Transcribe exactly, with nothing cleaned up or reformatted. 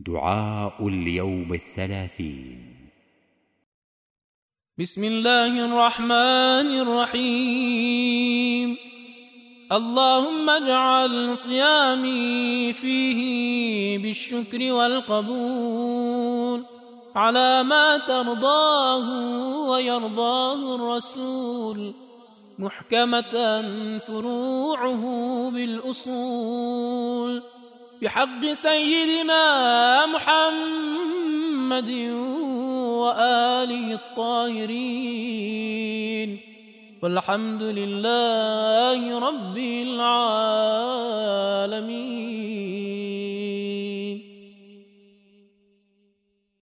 دعاء اليوم الثلاثين. بسم الله الرحمن الرحيم. اللهم اجعل صيامي فيه بالشكر والقبول على ما ترضاه ويرضاه الرسول، محكمة فروعه بالأصول، بحق سيدنا محمد وآله الطاهرين، والحمد لله رب العالمين.